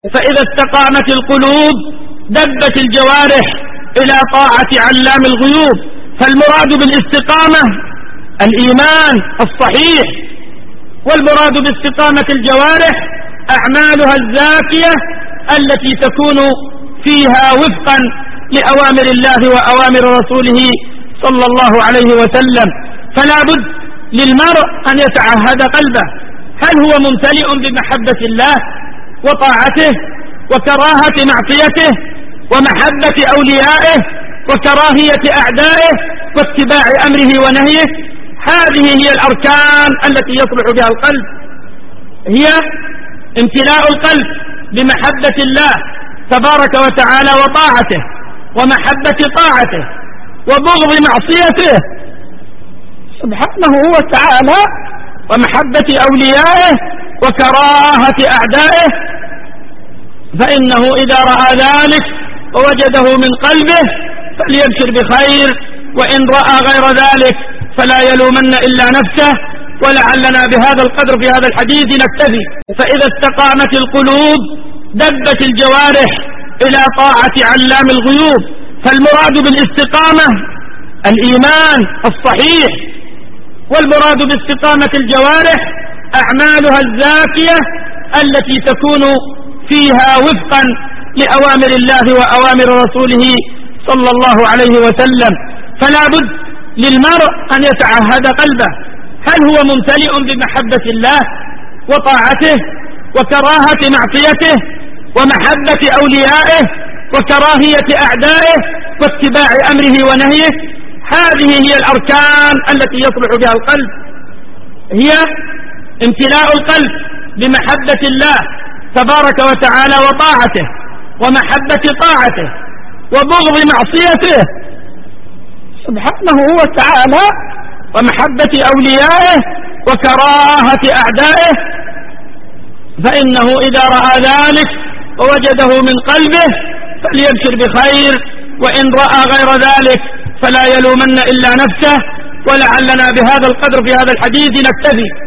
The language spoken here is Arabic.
فإذا استقامت القلوب دبت الجوارح إلى طاعة علام الغيوب. فالمراد بالاستقامة الإيمان الصحيح، والمراد باستقامة الجوارح أعمالها الزاكية التي تكون فيها وفقا لأوامر الله وأوامر رسوله صلى الله عليه وسلم. فلا بد للمرء أن يتعهد قلبه، هل هو ممتلئ بمحبة الله وطاعته وكراهة معصيته ومحبة أوليائه وكراهية أعدائه واتباع أمره ونهيه؟ هذه هي الأركان التي يصلح بها القلب، هي امتلاء القلب بمحبة الله تبارك وتعالى وطاعته ومحبة طاعته وبغض معصيته سبحانه وتعالى ومحبة أوليائه وكراهة أعدائه. فإنه إذا رأى ذلك ووجده من قلبه فليبشر بخير، وإن رأى غير ذلك فلا يلومن إلا نفسه. ولعلنا بهذا القدر في هذا الحديث نكتفي. فإذا استقامت القلوب دبت الجوارح إلى طاعة علام الغيوب. فالمراد بالاستقامة الإيمان الصحيح، والمراد باستقامة الجوارح أعمالها الزاكية التي تكون فيها وفقا لأوامر الله وأوامر رسوله صلى الله عليه وسلم. فلا بد للمرء أن يتعهد قلبه، هل هو ممتلئ بمحبة الله وطاعته وكراهة معصيته ومحبة أوليائه وكراهية أعدائه واتباع أمره ونهيه؟ هذه هي الأركان التي يصلح بها القلب، هي امتلاء القلب بمحبة الله تبارك وتعالى وطاعته ومحبة طاعته وبغض معصيته سبحانه وتعالى ومحبة أوليائه وكراهة أعدائه. فإنه إذا رأى ذلك ووجده من قلبه فليبشر بخير، وإن رأى غير ذلك فلا يلومن إلا نفسه. ولعلنا بهذا القدر في هذا الحديث نكتفي.